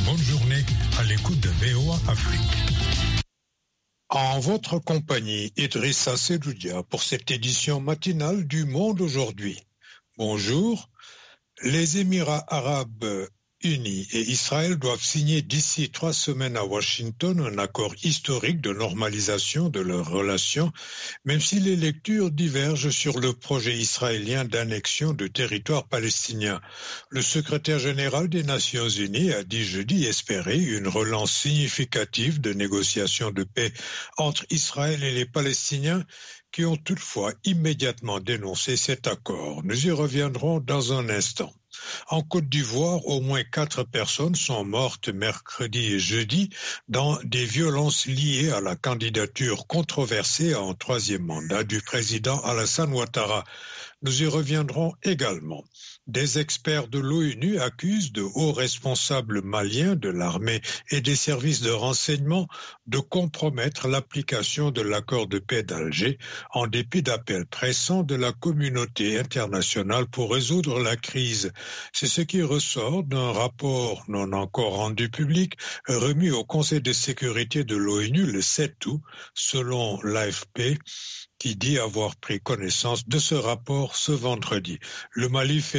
bonne journée à l'écoute de VOA Afrique. En votre compagnie, Idrissa Sedoudia pour cette édition matinale du Monde aujourd'hui. Bonjour. Les Émirats arabes unis et Israël doivent signer d'ici 3 semaines à Washington un accord historique de normalisation de leurs relations, même si les lectures divergent sur le projet israélien d'annexion de territoires palestiniens. Le secrétaire général des Nations Unies a dit jeudi espérer une relance significative de négociations de paix entre Israël et les Palestiniens, qui ont toutefois immédiatement dénoncé cet accord. Nous y reviendrons dans un instant. En Côte d'Ivoire, au moins 4 personnes sont mortes mercredi et jeudi dans des violences liées à la candidature controversée en 3e mandat du président Alassane Ouattara. Nous y reviendrons également. Des experts de l'ONU accusent de hauts responsables maliens de l'armée et des services de renseignement de compromettre l'application de l'accord de paix d'Alger en dépit d'appels pressants de la communauté internationale pour résoudre la crise. C'est ce qui ressort d'un rapport non encore rendu public remis au Conseil de sécurité de l'ONU le 7 août, selon l'AFP, qui dit avoir pris connaissance de ce rapport ce vendredi. Le Mali fait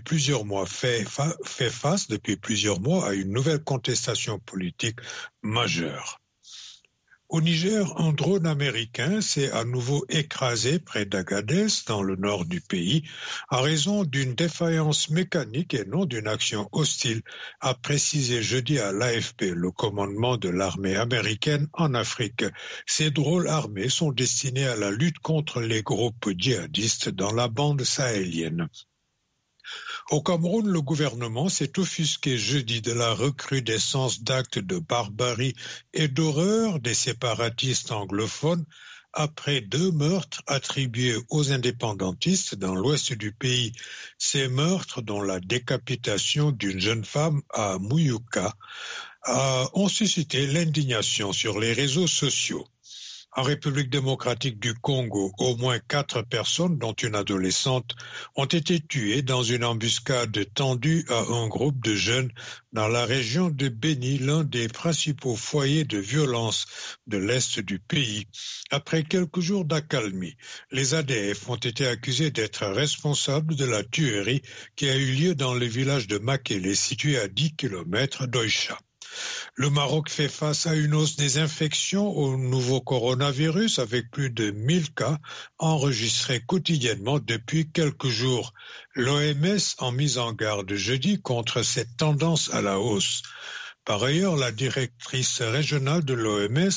face depuis plusieurs mois à une nouvelle contestation politique majeure. Au Niger, un drone américain s'est à nouveau écrasé près d'Agadez, dans le nord du pays, à raison d'une défaillance mécanique et non d'une action hostile, a précisé jeudi à l'AFP le commandement de l'armée américaine en Afrique. Ces drones armés sont destinés à la lutte contre les groupes djihadistes dans la bande sahélienne. Au Cameroun, le gouvernement s'est offusqué jeudi de la recrudescence d'actes de barbarie et d'horreur des séparatistes anglophones après 2 meurtres attribués aux indépendantistes dans l'ouest du pays. Ces meurtres, dont la décapitation d'une jeune femme à Muyuka, ont suscité l'indignation sur les réseaux sociaux. En République démocratique du Congo, au moins 4 personnes, dont une adolescente, ont été tuées dans une embuscade tendue à un groupe de jeunes dans la région de Beni, l'un des principaux foyers de violence de l'est du pays. Après quelques jours d'accalmie, les ADF ont été accusés d'être responsables de la tuerie qui a eu lieu dans le village de Makele, situé à 10 km d'Oicha. Le Maroc fait face à une hausse des infections au nouveau coronavirus avec plus de 1000 cas enregistrés quotidiennement depuis quelques jours. L'OMS a mis en garde jeudi contre cette tendance à la hausse. Par ailleurs, la directrice régionale de l'OMS,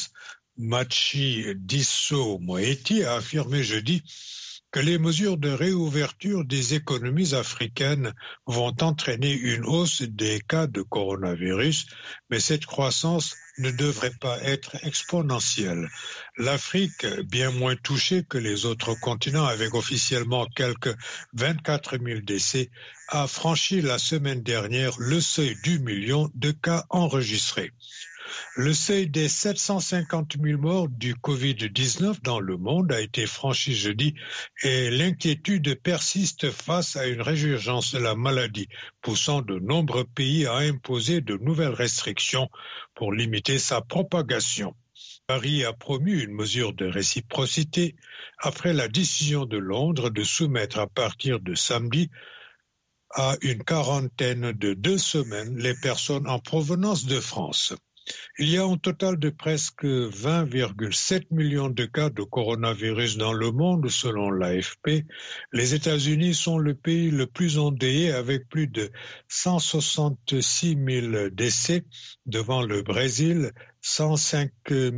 Machi Disso Moeti, a affirmé jeudi que les mesures de réouverture des économies africaines vont entraîner une hausse des cas de coronavirus, mais cette croissance ne devrait pas être exponentielle. L'Afrique, bien moins touchée que les autres continents avec officiellement quelques 24 000 décès, a franchi la semaine dernière le seuil du million de cas enregistrés. Le seuil des 750 000 morts du Covid-19 dans le monde a été franchi jeudi et l'inquiétude persiste face à une résurgence de la maladie, poussant de nombreux pays à imposer de nouvelles restrictions pour limiter sa propagation. Paris a promu une mesure de réciprocité après la décision de Londres de soumettre à partir de samedi à une quarantaine de 2 semaines les personnes en provenance de France. Il y a un total de presque 20,7 millions de cas de coronavirus dans le monde, selon l'AFP. Les États-Unis sont le pays le plus endeuillé avec plus de 166 000 décès, devant le Brésil, 105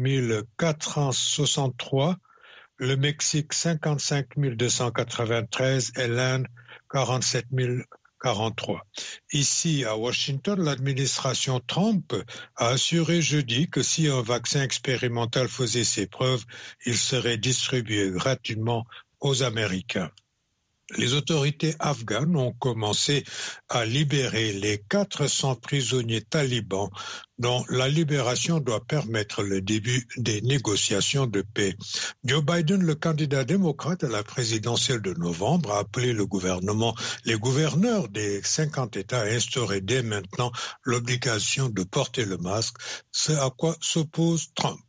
463, le Mexique, 55 293 et l'Inde, 47 043. Ici, à Washington, l'administration Trump a assuré jeudi que si un vaccin expérimental faisait ses preuves, il serait distribué gratuitement aux Américains. Les autorités afghanes ont commencé à libérer les 400 prisonniers talibans dont la libération doit permettre le début des négociations de paix. Joe Biden, le candidat démocrate à la présidentielle de novembre, a appelé les gouverneurs des 50 États à instaurer dès maintenant l'obligation de porter le masque, ce à quoi s'oppose Trump.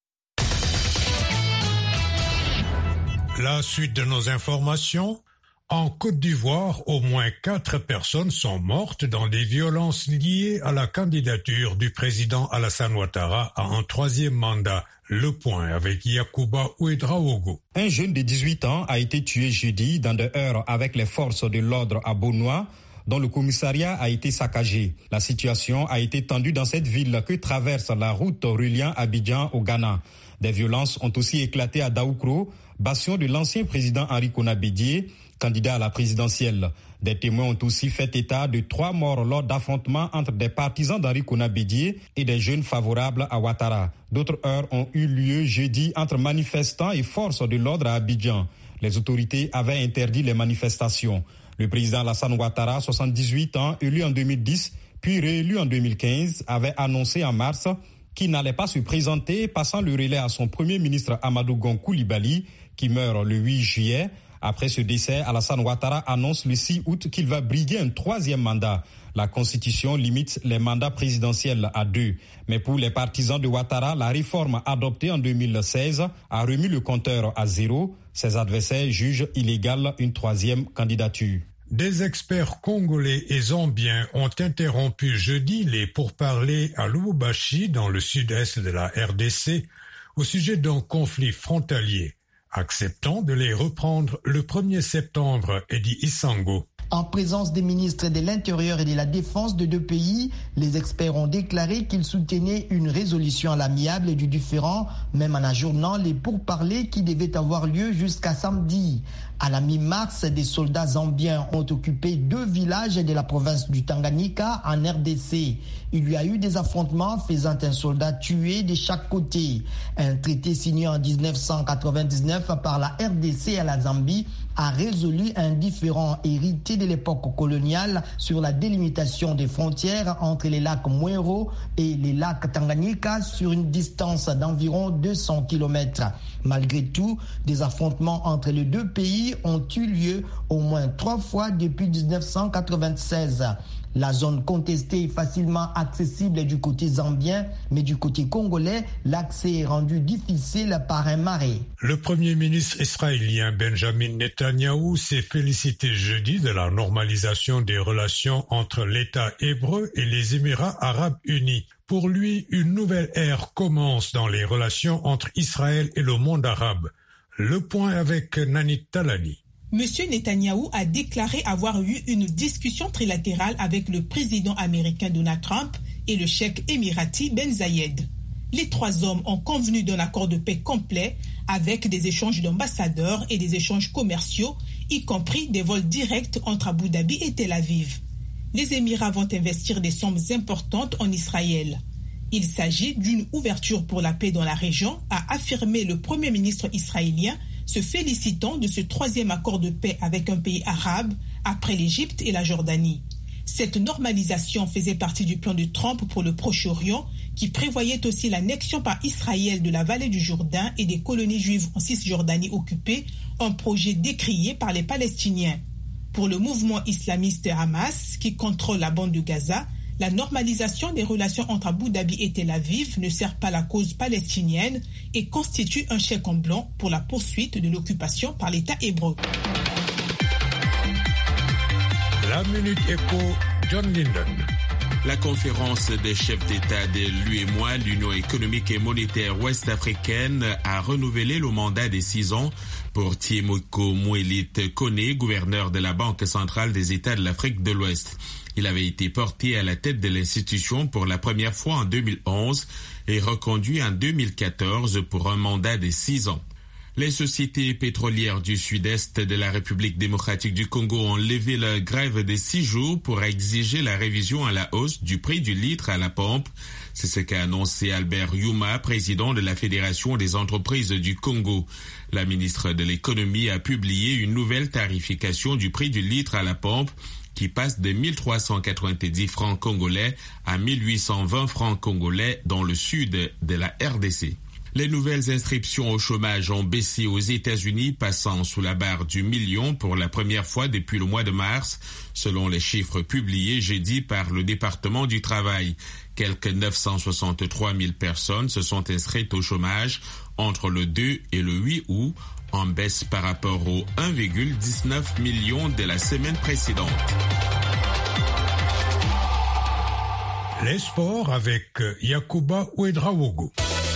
La suite de nos informations. En Côte d'Ivoire, au moins 4 personnes sont mortes dans des violences liées à la candidature du président Alassane Ouattara à un 3e mandat. Le point avec Yacouba Ouedraogo. Un jeune de 18 ans a été tué jeudi dans des heurts avec les forces de l'ordre à Bonois, dont le commissariat a été saccagé. La situation a été tendue dans cette ville que traverse la route reliant Abidjan au Ghana. Des violences ont aussi éclaté à Daoukro, bastion de l'ancien président Henri Konan Bédié, candidat à la présidentielle. Des témoins ont aussi fait état de 3 morts lors d'affrontements entre des partisans d'Henri Konan Bédié et des jeunes favorables à Ouattara. D'autres heurts ont eu lieu jeudi entre manifestants et forces de l'ordre à Abidjan. Les autorités avaient interdit les manifestations. Le président Alassane Ouattara, 78 ans, élu en 2010, puis réélu en 2015, avait annoncé en mars qu'il n'allait pas se présenter, passant le relais à son premier ministre Amadou Gon Coulibaly, qui meurt le 8 juillet. Après ce décès, Alassane Ouattara annonce le 6 août qu'il va briguer un 3e mandat. La Constitution limite les mandats présidentiels à 2. Mais pour les partisans de Ouattara, la réforme adoptée en 2016 a remis le compteur à 0. Ses adversaires jugent illégale une 3e candidature. Des experts congolais et zambiens ont interrompu jeudi les pourparlers à Lubumbashi, dans le sud-est de la RDC, au sujet d'un conflit frontalier, acceptant de les reprendre le 1er septembre, Eddie Isango. En présence des ministres de l'Intérieur et de la Défense de 2 pays, les experts ont déclaré qu'ils soutenaient une résolution à l'amiable du différend, même en ajournant les pourparlers qui devaient avoir lieu jusqu'à samedi. À la mi-mars, des soldats zambiens ont occupé 2 villages de la province du Tanganyika en RDC. Il y a eu des affrontements faisant un soldat tué de chaque côté. Un traité signé en 1999 par la RDC et la Zambie a résolu un différend hérité de l'époque coloniale sur la délimitation des frontières entre les lacs Mwero et les lacs Tanganyika sur une distance d'environ 200 km. Malgré tout, des affrontements entre les 2 pays ont eu lieu au moins 3 fois depuis 1996. La zone contestée est facilement accessible du côté zambien, mais du côté congolais, l'accès est rendu difficile par un marais. Le Premier ministre israélien Benjamin Netanyahou s'est félicité jeudi de la normalisation des relations entre l'État hébreu et les Émirats arabes unis. Pour lui, une nouvelle ère commence dans les relations entre Israël et le monde arabe. Le point avec Nanit Talani. Monsieur Netanyahou a déclaré avoir eu une discussion trilatérale avec le président américain Donald Trump et le cheikh émirati Ben Zayed. Les 3 hommes ont convenu d'un accord de paix complet avec des échanges d'ambassadeurs et des échanges commerciaux, y compris des vols directs entre Abu Dhabi et Tel Aviv. Les Émirats vont investir des sommes importantes en Israël. Il s'agit d'une ouverture pour la paix dans la région, a affirmé le Premier ministre israélien, se félicitant de ce 3e accord de paix avec un pays arabe après l'Égypte et la Jordanie. Cette normalisation faisait partie du plan de Trump pour le Proche-Orient, qui prévoyait aussi l'annexion par Israël de la vallée du Jourdain et des colonies juives en Cisjordanie occupées, un projet décrié par les Palestiniens. Pour le mouvement islamiste Hamas, qui contrôle la bande de Gaza, la normalisation des relations entre Abu Dhabi et Tel Aviv ne sert pas la cause palestinienne et constitue un chèque en blanc pour la poursuite de l'occupation par l'État hébreu. La Minute Éco, John Linden. La conférence des chefs d'État de l'UEMOA, l'Union économique et monétaire ouest-africaine, a renouvelé le mandat des 6 ans pour Thiemoko Moelit Kone, gouverneur de la Banque centrale des États de l'Afrique de l'Ouest. Il avait été porté à la tête de l'institution pour la première fois en 2011 et reconduit en 2014 pour un mandat de 6 ans. Les sociétés pétrolières du sud-est de la République démocratique du Congo ont levé leur grève de 6 jours pour exiger la révision à la hausse du prix du litre à la pompe. C'est ce qu'a annoncé Albert Yuma, président de la Fédération des entreprises du Congo. La ministre de l'économie a publié une nouvelle tarification du prix du litre à la pompe qui passe de 1390 francs congolais à 1820 francs congolais dans le sud de la RDC. Les nouvelles inscriptions au chômage ont baissé aux États-Unis, passant sous la barre du million pour la première fois depuis le mois de mars, selon les chiffres publiés jeudi par le département du travail. Quelques 963 000 personnes se sont inscrites au chômage entre le 2 et le 8 août, en baisse par rapport aux 1,19 million de la semaine précédente. Les sports avec Yacouba Ouedraogo.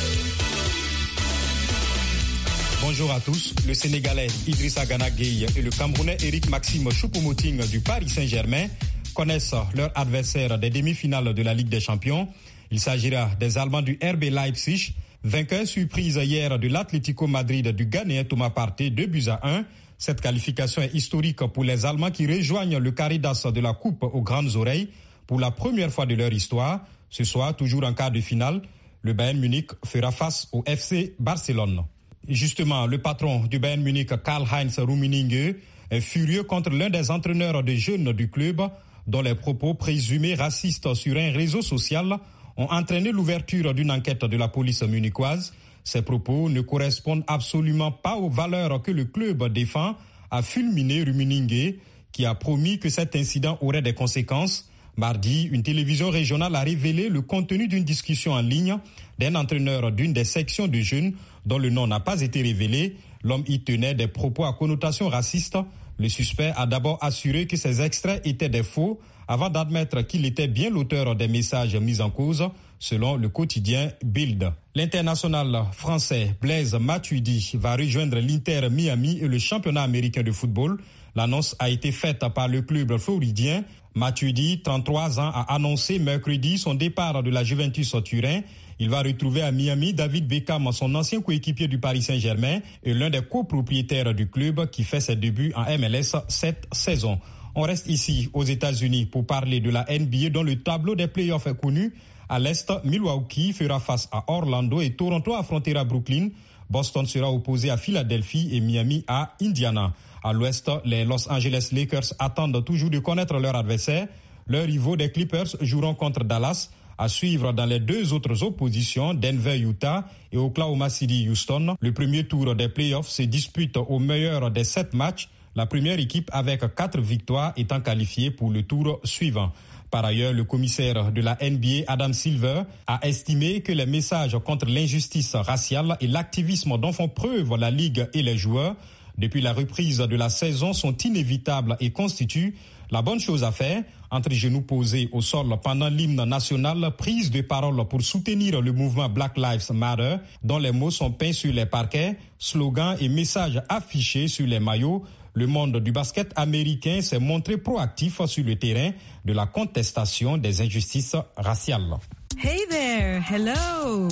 Bonjour à tous. Le Sénégalais Idrissa Gana Gueye et le Camerounais Eric Maxime Choupo-Moting du Paris Saint-Germain connaissent leur adversaire des demi-finales de la Ligue des Champions. Il s'agira des Allemands du RB Leipzig, vainqueur surprise hier de l'Atlético Madrid du Ghanéen Thomas Partey, 2-1. Cette qualification est historique pour les Allemands qui rejoignent le carré d'as de la Coupe aux grandes oreilles pour la première fois de leur histoire. Ce soir, toujours en quart de finale, le Bayern Munich fera face au FC Barcelone. Justement, le patron du Bayern Munich, Karl-Heinz Rummenigge, est furieux contre l'un des entraîneurs de jeunes du club dont les propos présumés racistes sur un réseau social ont entraîné l'ouverture d'une enquête de la police munichoise. Ces propos ne correspondent absolument pas aux valeurs que le club défend, a fulminé Rummenigge, qui a promis que cet incident aurait des conséquences. Mardi, une télévision régionale a révélé le contenu d'une discussion en ligne d'un entraîneur d'une des sections de jeunes dont le nom n'a pas été révélé. L'homme y tenait des propos à connotation raciste. Le suspect a d'abord assuré que ces extraits étaient des faux avant d'admettre qu'il était bien l'auteur des messages mis en cause, selon le quotidien Bild. L'international français Blaise Matuidi va rejoindre l'Inter Miami et le championnat américain de football. L'annonce a été faite par le club floridien. Matuidi, 33 ans, a annoncé mercredi son départ de la Juventus Turin. Il va retrouver à Miami David Beckham, son ancien coéquipier du Paris Saint-Germain et l'un des copropriétaires du club qui fait ses débuts en MLS cette saison. On reste ici aux États-Unis pour parler de la NBA dont le tableau des playoffs est connu. À l'Est, Milwaukee fera face à Orlando et Toronto affrontera Brooklyn. Boston sera opposé à Philadelphie et Miami à Indiana. À l'Ouest, les Los Angeles Lakers attendent toujours de connaître leur adversaire. Leurs rivaux des Clippers joueront contre Dallas. À suivre dans les deux autres oppositions, Denver-Utah et Oklahoma City-Houston. Le premier tour des playoffs se dispute au meilleur des 7 matchs. La première équipe avec 4 victoires étant qualifiée pour le tour suivant. Par ailleurs, le commissaire de la NBA, Adam Silver, a estimé que les messages contre l'injustice raciale et l'activisme dont font preuve la Ligue et les joueurs depuis la reprise de la saison sont inévitables et constituent la bonne chose à faire. Entre genoux posés au sol pendant l'hymne national, prise de parole pour soutenir le mouvement Black Lives Matter, dont les mots sont peints sur les parquets, slogans et messages affichés sur les maillots. Le monde du basket américain s'est montré proactif sur le terrain de la contestation des injustices raciales. Hey there, hello!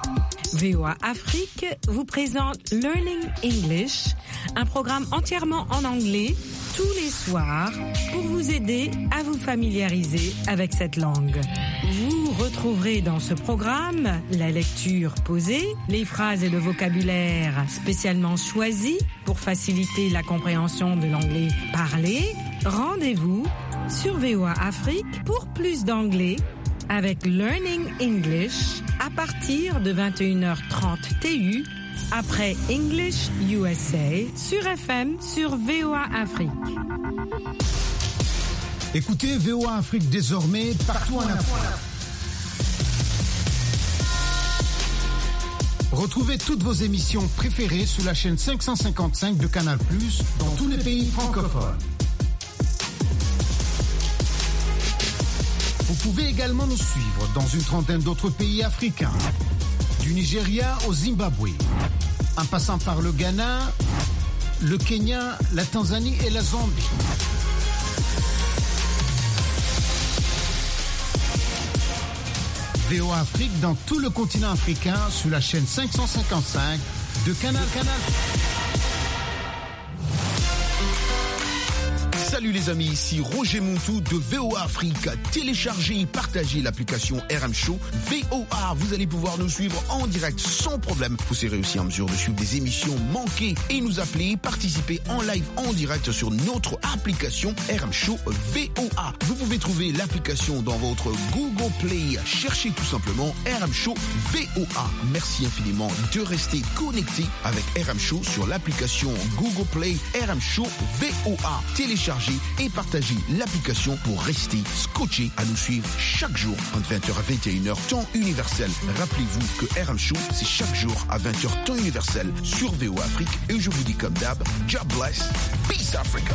VOA Afrique vous présente Learning English, un programme entièrement en anglais tous les soirs pour vous aider à vous familiariser avec cette langue. Vous retrouverez dans ce programme la lecture posée, les phrases et le vocabulaire spécialement choisis pour faciliter la compréhension de l'anglais parlé. Rendez-vous sur VOA Afrique pour plus d'anglais avec Learning English à partir de 21h30 TU après English USA sur FM sur VOA Afrique. Écoutez VOA Afrique désormais partout en Afrique. Retrouvez toutes vos émissions préférées sur la chaîne 555 de Canal+, dans tous les pays francophones. Vous pouvez également nous suivre dans une trentaine d'autres pays africains, du Nigeria au Zimbabwe, en passant par le Ghana, le Kenya, la Tanzanie et la Zambie. VOA Afrique dans tout le continent africain sur la chaîne 555 de Canal. Salut les amis, ici Roger Montou de VOA Afrique. Téléchargez et partagez l'application RM Show VOA. Vous allez pouvoir nous suivre en direct sans problème. Vous serez aussi en mesure de suivre des émissions manquées et nous appeler, participer en live en direct sur notre application RM Show VOA. Vous pouvez trouver l'application dans votre Google Play. Cherchez tout simplement RM Show VOA. Merci infiniment de rester connecté avec RM Show sur l'application Google Play RM Show VOA. Téléchargez et partagez l'application pour rester scotché à nous suivre chaque jour entre 20h à 21h temps universel. Rappelez-vous que RM Show, c'est chaque jour à 20h temps universel sur VOA Afrique. Et je vous dis comme d'hab, God bless, peace Africa.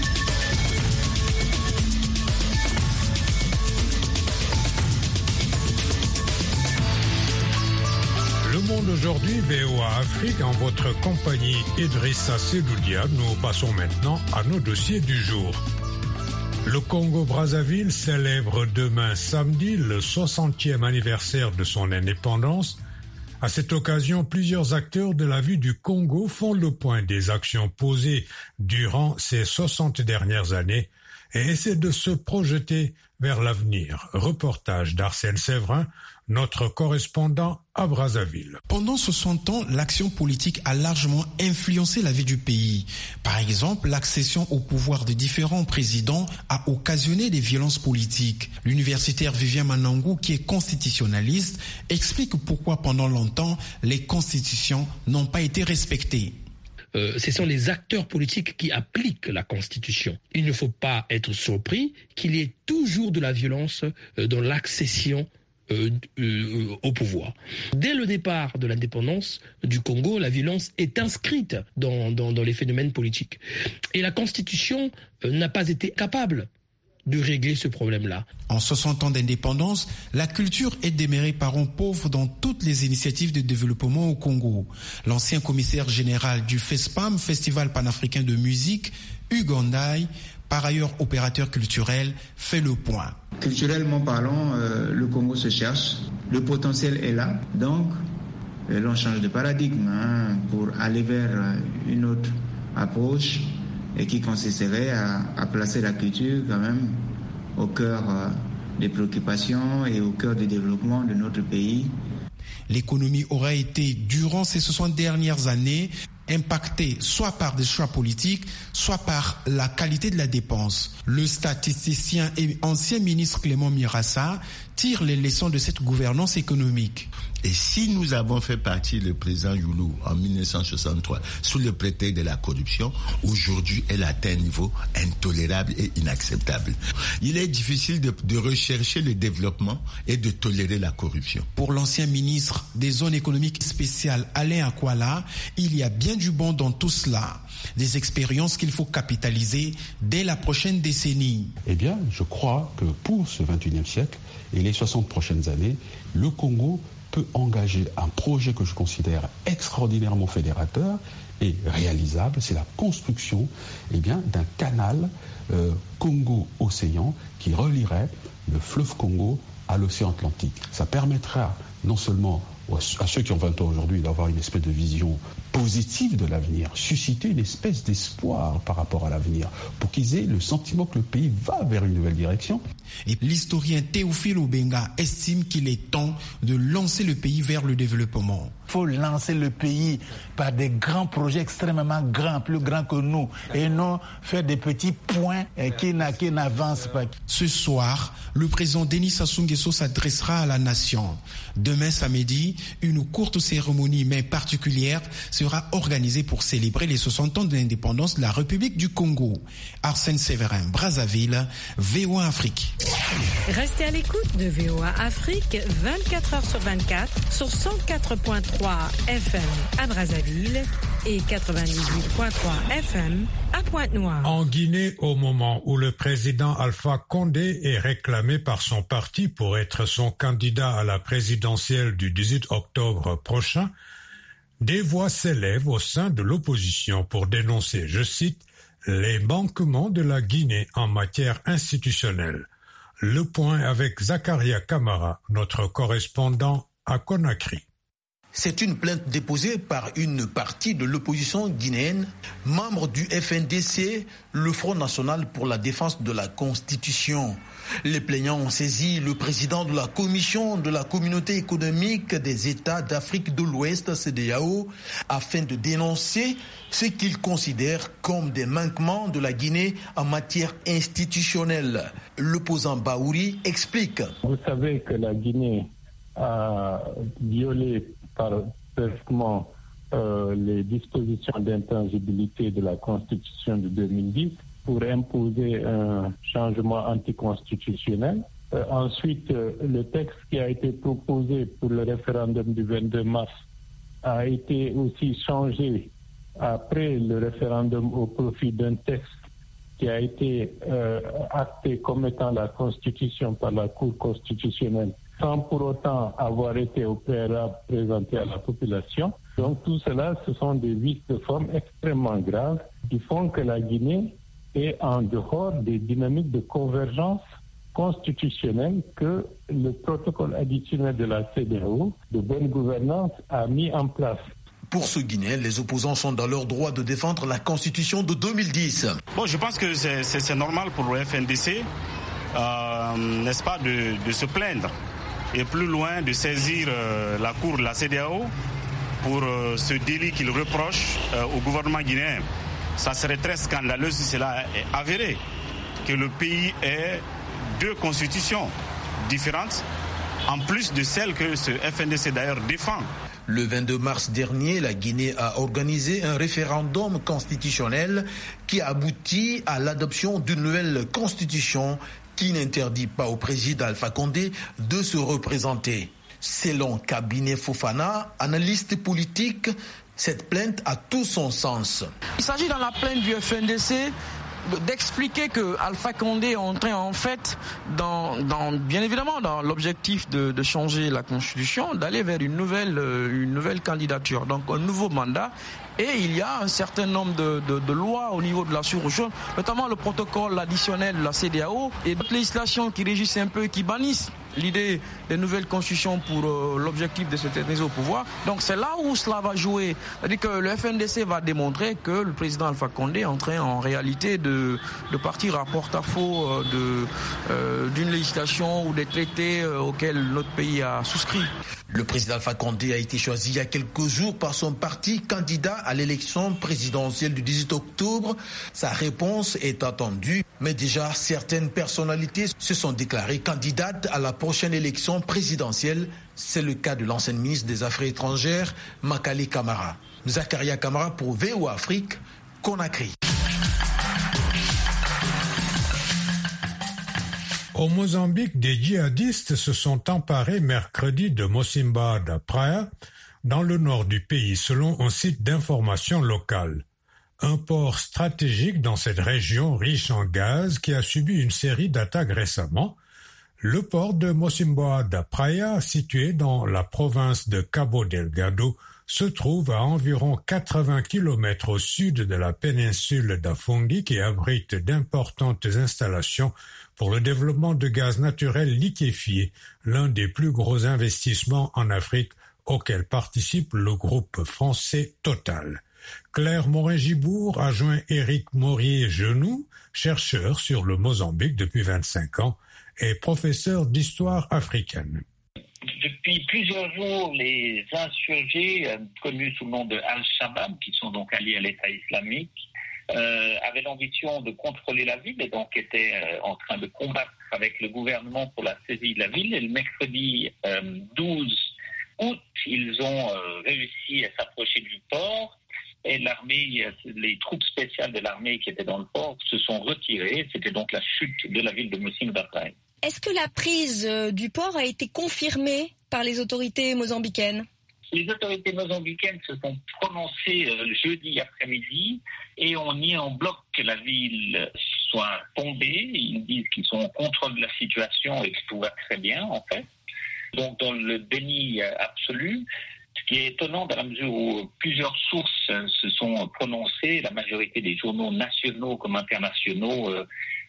Le monde aujourd'hui, VOA Afrique, en votre compagnie Idrissa Sedoudia. Nous passons maintenant à nos dossiers du jour. Le Congo-Brazzaville célèbre demain samedi le 60e anniversaire de son indépendance. À cette occasion, plusieurs acteurs de la vie du Congo font le point des actions posées durant ces 60 dernières années et essaient de se projeter vers l'avenir. Reportage d'Arsène Séverin, notre correspondant à Brazzaville. Pendant 60 ans, l'action politique a largement influencé la vie du pays. Par exemple, l'accession au pouvoir de différents présidents a occasionné des violences politiques. L'universitaire Vivien Manangou, qui est constitutionnaliste, explique pourquoi pendant longtemps, les constitutions n'ont pas été respectées. Ce sont les acteurs politiques qui appliquent la Constitution. Il ne faut pas être surpris qu'il y ait toujours de la violence dans l'accession au pouvoir. Dès le départ de l'indépendance du Congo, la violence est inscrite dans les phénomènes politiques. Et la Constitution n'a pas été capable de régler ce problème-là. En 60 ans d'indépendance, la culture est demeurée parent pauvre dans toutes les initiatives de développement au Congo. L'ancien commissaire général du FESPAM, Festival panafricain de musique, Hugues Ndaye, par ailleurs opérateur culturel, fait le point. Culturellement parlant, le Congo se cherche, le potentiel est là, donc l'on change de paradigme pour aller vers une autre approche et qui consisterait à placer la culture quand même au cœur des préoccupations et au cœur du développement de notre pays. L'économie aurait été, durant ces 60 dernières années, impactée soit par des choix politiques, soit par la qualité de la dépense. Le statisticien et ancien ministre Clément Mirassa tire les leçons de cette gouvernance économique. Et si nous avons fait partie le président Youlou en 1963 sous le prétexte de la corruption, aujourd'hui elle atteint un niveau intolérable et inacceptable. Il est difficile de rechercher le développement et de tolérer la corruption. Pour l'ancien ministre des zones économiques spéciales Alain Akwala, il y a bien du bon dans tout cela. Des expériences qu'il faut capitaliser dès la prochaine décennie. Eh bien, je crois que pour ce 21e siècle et les 60 prochaines années, le Congo peut engager un projet que je considère extraordinairement fédérateur et réalisable. C'est la construction d'un canal Congo-Océan qui relierait le fleuve Congo à l'océan Atlantique. Ça permettra non seulement à ceux qui ont 20 ans aujourd'hui d'avoir une espèce de vision positive de l'avenir, susciter une espèce d'espoir par rapport à l'avenir, pour qu'ils aient le sentiment que le pays va vers une nouvelle direction. Et l'historien Théophile Obenga estime qu'il est temps de lancer le pays vers le développement. Il faut lancer le pays par des grands projets extrêmement grands, plus grands que nous, et non faire des petits points qui n'avancent pas. Ce soir, le président Denis Sassou Nguesso s'adressera à la nation. Demain samedi, une courte cérémonie mais particulière sera organisée pour célébrer les 60 ans de l'indépendance de la République du Congo. Arsène Séverin, Brazzaville, VOA Afrique. Restez à l'écoute de VOA Afrique 24h/24 sur 104.3 FM à Brazzaville et 98.3 FM à Pointe-Noire. En Guinée, au moment où le président Alpha Condé est réclamé par son parti pour être son candidat à la présidentielle du 18 octobre prochain, des voix s'élèvent au sein de l'opposition pour dénoncer, je cite, les manquements de la Guinée en matière institutionnelle. Le point avec Zakaria Kamara, notre correspondant à Conakry. C'est une plainte déposée par une partie de l'opposition guinéenne, membre du FNDC, le Front National pour la défense de la Constitution. Les plaignants ont saisi le président de la commission de la communauté économique des États d'Afrique de l'Ouest, CEDEAO, afin de dénoncer ce qu'ils considèrent comme des manquements de la Guinée en matière institutionnelle. L'opposant Baouri explique. Vous savez que la Guinée a violé parfaitement les dispositions d'intangibilité de la Constitution de 2010 pour imposer un changement anticonstitutionnel. Ensuite, le texte qui a été proposé pour le référendum du 22 mars a été aussi changé après le référendum au profit d'un texte qui a été acté comme étant la Constitution par la Cour constitutionnelle, sans pour autant avoir été au préalable présenté à la population. Donc tout cela, ce sont des vices de forme extrêmement graves qui font que la Guinée est en dehors des dynamiques de convergence constitutionnelle que le protocole additionnel de la CEDEAO de bonne gouvernance a mis en place. Pour ce Guinéen, les opposants sont dans leur droit de défendre la Constitution de 2010. Bon, je pense que c'est normal pour le FNDC, n'est-ce pas, de se plaindre et plus loin de saisir la Cour de la CEDEAO pour ce délit qu'il reproche au gouvernement guinéen. Ça serait très scandaleux si cela est avéré, que le pays ait deux constitutions différentes, en plus de celle que ce FNDC d'ailleurs défend. Le 22 mars dernier, la Guinée a organisé un référendum constitutionnel qui aboutit à l'adoption d'une nouvelle constitution qui n'interdit pas au président Alpha Condé de se représenter. Selon Cabinet Fofana, analyste politique, cette plainte a tout son sens. Il s'agit dans la plainte du FNDC d'expliquer que Alpha Condé est entré en fait bien évidemment dans l'objectif de changer la Constitution, d'aller vers une nouvelle candidature, donc un nouveau mandat. Et il y a un certain nombre de lois au niveau de la sous-région, notamment le protocole additionnel de la CEDEAO et d'autres législations qui régissent un peu, qui bannissent l'idée des nouvelles constitutions pour l'objectif de se tenir au pouvoir. Donc c'est là où cela va jouer. C'est-à-dire que le FNDC va démontrer que le président Alpha Condé est en train en réalité de partir à porte-à-faux d'une législation ou des traités auxquels notre pays a souscrit. Le président Alpha Condé a été choisi il y a quelques jours par son parti candidat à l'élection présidentielle du 18 octobre. Sa réponse est attendue, mais déjà certaines personnalités se sont déclarées candidates à la prochaine élection présidentielle. C'est le cas de l'ancienne ministre des Affaires étrangères, Makali Camara. Zakaria Camara pour VOA Afrique, Conakry. Au Mozambique, des djihadistes se sont emparés mercredi de Mocimboa da Praia, dans le nord du pays, selon un site d'information local. Un port stratégique dans cette région riche en gaz qui a subi une série d'attaques récemment. Le port de Mocimboa da Praia, situé dans la province de Cabo Delgado, se trouve à environ 80 km au sud de la péninsule d'Afongi qui abrite d'importantes installations pour le développement de gaz naturel liquéfié, l'un des plus gros investissements en Afrique auquel participe le groupe français Total. Claire Morin-Gibourg a joint Éric Morier-Genoux, chercheur sur le Mozambique depuis 25 ans et professeur d'histoire africaine. Depuis plusieurs jours, les insurgés, connus sous le nom de Al-Shabaab, qui sont donc alliés à l'État islamique, avaient l'ambition de contrôler la ville et donc étaient en train de combattre avec le gouvernement pour la saisie de la ville. Et le mercredi 12 août, ils ont réussi à s'approcher du port et l'armée, les troupes spéciales de l'armée qui étaient dans le port se sont retirées. C'était donc la chute de la ville de Mocimboa da Praia. Est-ce que la prise du port a été confirmée par les autorités mozambicaines ? Les autorités mozambicaines se sont prononcées jeudi après-midi et ont mis en bloc que la ville soit tombée. Ils disent qu'ils sont au contrôle de la situation et que tout va très bien en fait. Donc dans le déni absolu, ce qui est étonnant dans la mesure où plusieurs sources se sont prononcées, la majorité des journaux nationaux comme internationaux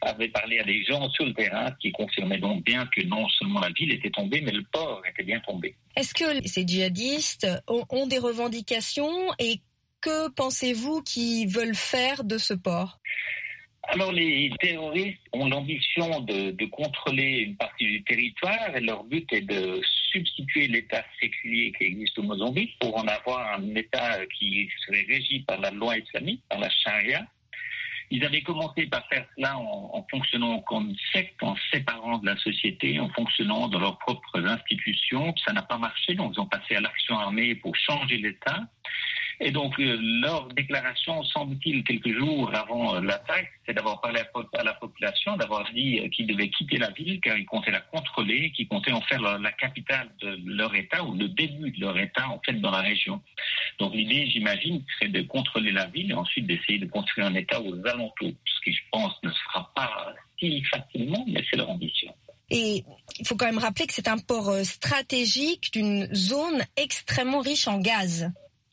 avait parlé à des gens sur le terrain qui confirmaient donc bien que non seulement la ville était tombée, mais le port était bien tombé. Est-ce que ces djihadistes ont des revendications et que pensez-vous qu'ils veulent faire de ce port ? Alors les terroristes ont l'ambition de contrôler une partie du territoire et leur but est de substituer l'état séculier qui existe au Mozambique pour en avoir un état qui serait régi par la loi islamique, par la charia. Ils avaient commencé par faire cela en fonctionnant comme secte, en séparant de la société, en fonctionnant dans leurs propres institutions. Ça n'a pas marché, donc ils ont passé à l'action armée pour changer l'État. Et donc, leur déclaration, semble-t-il, quelques jours avant l'attaque, c'est d'avoir parlé à la population, d'avoir dit qu'ils devaient quitter la ville car ils comptaient la contrôler, qu'ils comptaient en faire la capitale de leur État ou le début de leur État, en fait, dans la région. Donc, l'idée, j'imagine, serait de contrôler la ville et ensuite d'essayer de construire un État aux alentours, ce qui, je pense, ne se fera pas si facilement, mais c'est leur ambition. Et il faut quand même rappeler que c'est un port stratégique d'une zone extrêmement riche en gaz.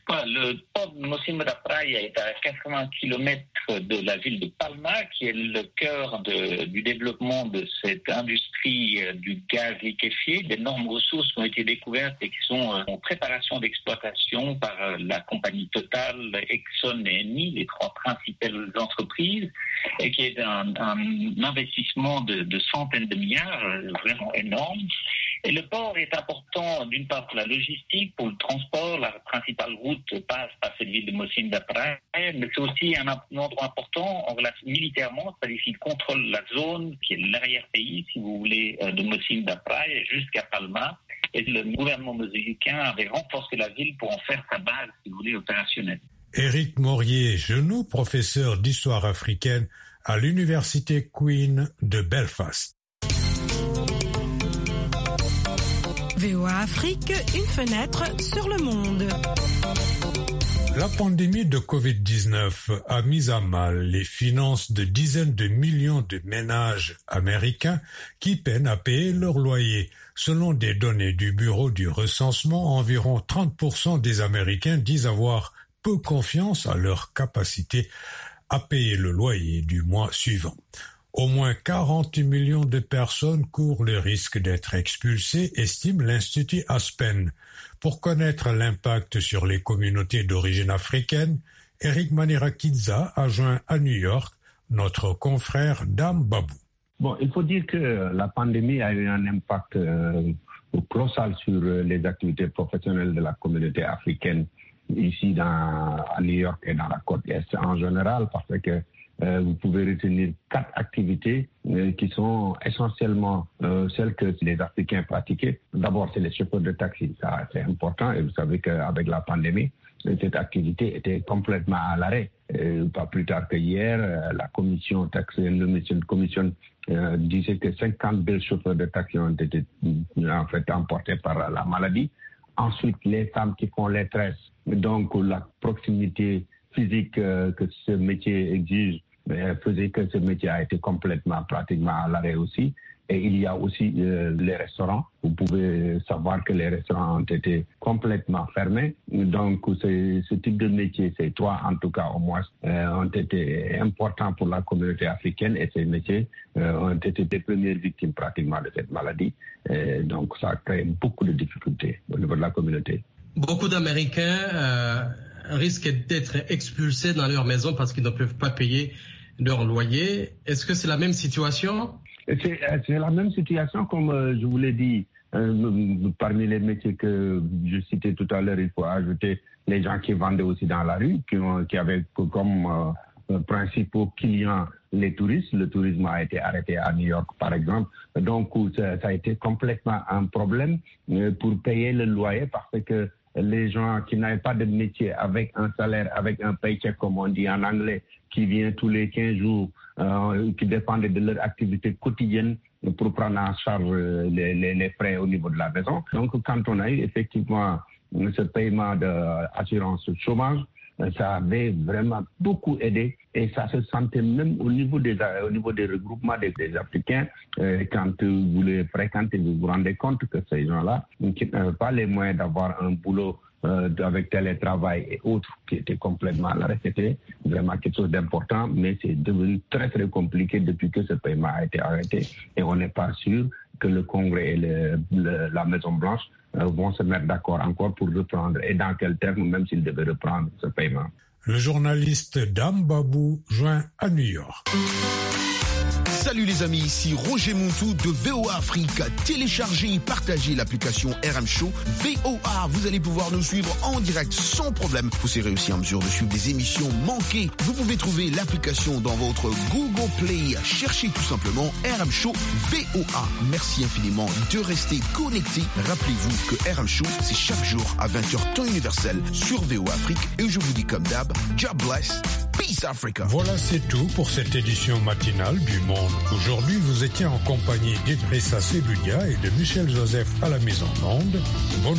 Le port de Mocimboa da Praia est à 80 km de la ville de Palma, qui est le cœur du développement de cette industrie du gaz liquéfié. D'énormes ressources ont été découvertes et qui sont en préparation d'exploitation par la compagnie Total, Exxon et Eni, les trois principales entreprises, et qui est un investissement de centaines de milliards, vraiment énorme. Et le port est important d'une part pour la logistique, pour le transport. La principale route passe par cette ville de Mocimboa da Praia, mais c'est aussi un endroit important en relation militairement, c'est-à-dire qu'il contrôle la zone qui est l'arrière-pays, si vous voulez, de Mocimboa da Praia jusqu'à Palma. Et le gouvernement mozambicain avait renforcé la ville pour en faire sa base, si vous voulez, opérationnelle. Éric Morier-Genoux, professeur d'histoire africaine à l'université Queen de Belfast. VOA Afrique, une fenêtre sur le monde. La pandémie de Covid-19 a mis à mal les finances de dizaines de millions de ménages américains qui peinent à payer leur loyer. Selon des données du Bureau du recensement, environ 30% des Américains disent avoir peu confiance à leur capacité à payer le loyer du mois suivant. Au moins 40 millions de personnes courent le risque d'être expulsées, estime l'Institut Aspen. Pour connaître l'impact sur les communautés d'origine africaine, Eric Manirakidza a joint à New York notre confrère Dame Babou. Bon, il faut dire que la pandémie a eu un impact colossal sur les activités professionnelles de la communauté africaine ici à New York et dans la côte Est en général, parce que vous pouvez retenir 4 activités qui sont essentiellement celles que les Africains pratiquaient. D'abord, c'est les chauffeurs de taxi. Ça, c'est important. Et vous savez qu'avec la pandémie, cette activité était complètement à l'arrêt. Pas plus tard que hier, la commission disait que 52 chauffeurs de taxi ont été en fait emportés par la maladie. Ensuite, les femmes qui font les tresses, donc la proximité physique que ce métier exige faisait que ce métier a été pratiquement à l'arrêt aussi. Et il y a aussi les restaurants. Vous pouvez savoir que les restaurants ont été complètement fermés. Donc, ce type de métier, ces 3 en tout cas au moins, ont été importants pour la communauté africaine et ces métiers ont été les premières victimes pratiquement de cette maladie. Donc, ça a créé beaucoup de difficultés au niveau de la communauté. Beaucoup d'Américains risquent d'être expulsés dans leur maison parce qu'ils ne peuvent pas payer leur loyer. Est-ce que c'est la même situation? C'est la même situation, comme je vous l'ai dit. Parmi les métiers que je citais tout à l'heure, il faut ajouter les gens qui vendaient aussi dans la rue, qui avaient comme principaux clients les touristes. Le tourisme a été arrêté à New York, par exemple. Donc, ça a été complètement un problème pour payer le loyer parce que les gens qui n'avaient pas de métier avec un salaire, avec un paycheck, comme on dit en anglais, qui vient tous les 15 jours, qui dépendent de leur activité quotidienne pour prendre en charge les frais au niveau de la maison. Donc, quand on a eu effectivement ce paiement d'assurance chômage, ça avait vraiment beaucoup aidé et ça se sentait même au niveau des regroupements des Africains. Quand vous les fréquentez, vous vous rendez compte que ces gens-là, qui n'avaient pas les moyens d'avoir un boulot avec télétravail et autres qui étaient complètement à l'arrêt. C'était vraiment quelque chose d'important, mais c'est devenu très très compliqué depuis que ce paiement a été arrêté et on n'est pas sûr que le Congrès et la Maison-Blanche vont se mettre d'accord encore pour reprendre et dans quel terme, même s'ils devaient reprendre ce paiement. Le journaliste Dame Babou joint à New York. Salut les amis, ici Roger Montou de VOA Afrique. Téléchargez et partagez l'application RM Show VOA. Vous allez pouvoir nous suivre en direct sans problème. Vous serez aussi en mesure de suivre des émissions manquées. Vous pouvez trouver l'application dans votre Google Play. Cherchez tout simplement RM Show VOA. Merci infiniment de rester connectés. Rappelez-vous que RM Show, c'est chaque jour à 20h temps universel sur VOA Afrique. Et je vous dis comme d'hab, God bless. Peace Africa. Voilà, c'est tout pour cette édition matinale du Monde. Aujourd'hui, vous étiez en compagnie d'Idrissa Sebudia et de Michel Joseph à la mise en onde. Bonne